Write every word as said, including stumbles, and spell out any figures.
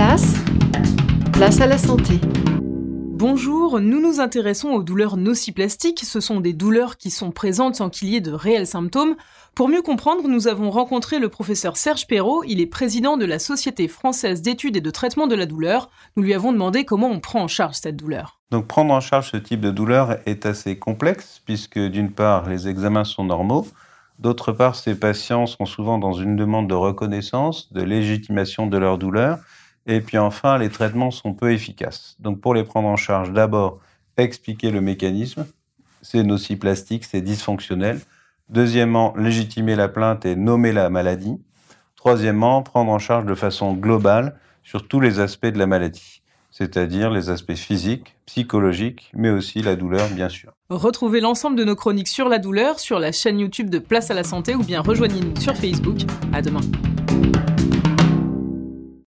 Place, place à la santé. Bonjour, nous nous intéressons aux douleurs nociplastiques. Ce sont des douleurs qui sont présentes sans qu'il y ait de réels symptômes. Pour mieux comprendre, nous avons rencontré le professeur Serge Perrault. Il est président de la Société française d'études et de traitement de la douleur. Nous lui avons demandé comment on prend en charge cette douleur. Donc prendre en charge ce type de douleur est assez complexe puisque d'une part, les examens sont normaux. D'autre part, ces patients sont souvent dans une demande de reconnaissance, de légitimation de leur douleur. Et puis enfin, les traitements sont peu efficaces. Donc pour les prendre en charge, d'abord, expliquer le mécanisme. C'est nociplastique, c'est dysfonctionnel. Deuxièmement, légitimer la plainte et nommer la maladie. Troisièmement, prendre en charge de façon globale sur tous les aspects de la maladie, c'est-à-dire les aspects physiques, psychologiques, mais aussi la douleur, bien sûr. Retrouvez l'ensemble de nos chroniques sur la douleur sur la chaîne YouTube de Place à la santé ou bien rejoignez-nous sur Facebook. À demain.